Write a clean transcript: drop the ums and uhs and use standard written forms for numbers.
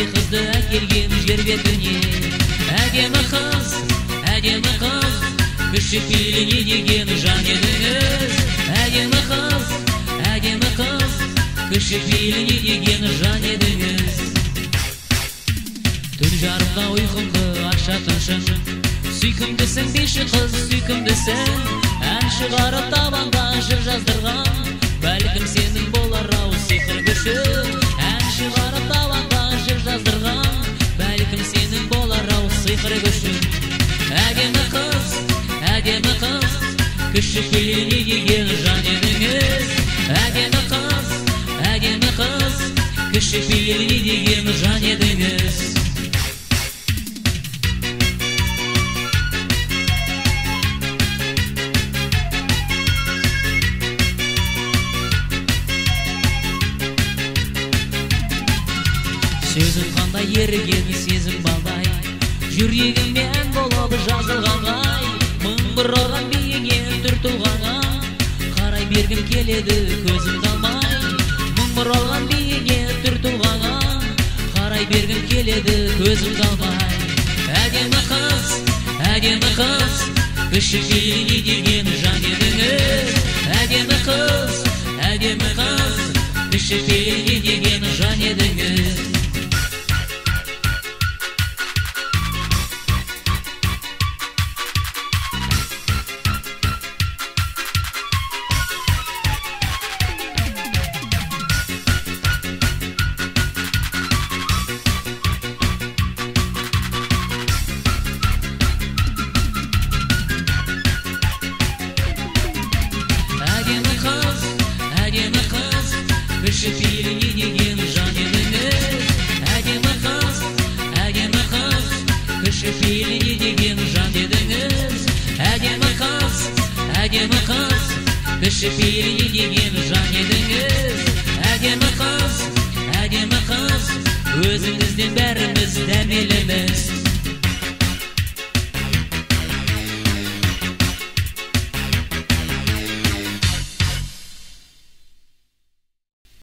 Сендей қызды әкелген жер бетіне. Әдемі қыз, кішіпейіліне деген жан едіңіз. Әдемі қыз, кішіпейіліне деген жан едіңіз. Түн жарықта ұйқымды ашатыншын, сүйкімдісің дейші қыз, сүйкімдісің. Ән шығарып табанда жыр жаздырған, бәлкім сенің болар-ау сиқыр күшің. Ән шығарып табанда жыр жаздырған, бәлкім сенің болар-ау сиқыр күшің. Әдемі қыз, кішіпейіліне деген жан едіңіз. Әдемі қыз, кішіпейіліне деген жан едіңіз. Сөзім қандай еріген сезім балдай, жүрегіммен болып жазылғанғай. Мың бір ұрған биіңе түр тұлғаңа, қарай бергім келеді көзім қалмай. Мың бір ұрған биіңе түр тұлғаңа, қарай бергім келеді көзім қалмай. Әдемі қыз, кішіпейіліне деген жан едіңіз. Әдемі қыз, кішіпейіліне деген жан едіңіз. Кішіпейіліне деген жан едіңіз. Әдемі қыз, кішіпейіліне деген жан едіңіз. Әдемі қыз, кішіпейіліне деген жан едіңіз. Әдемі қыз, өзіңізден бәріміз дәмеліміз.